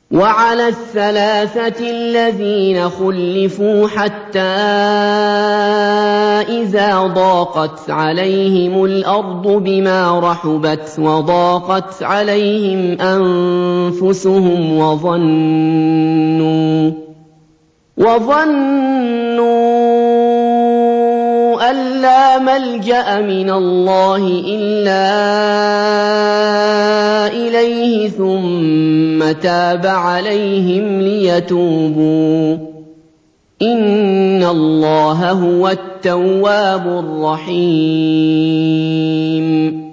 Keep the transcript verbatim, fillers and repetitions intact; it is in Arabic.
وَعَلَى الثَّلَاثَةِ الَّذِينَ خُلِّفُوا حَتَّىٰ إِذَا ضَاقَتْ عَلَيْهِمُ الْأَرْضُ بِمَا رَحُبَتْ وَضَاقَتْ عَلَيْهِمْ أَنفُسُهُمْ وَظَنُّوا وَظَنُّوا أَن لَّا مَلْجَأَ مِنَ اللَّهِ إِلَّا إِلَيْهِ ثُمَّ تَابَ عَلَيْهِمْ لِيَتُوبُوا ۚ إِنَّ اللَّهَ هُوَ التَّوَّابُ الرَّحِيمُ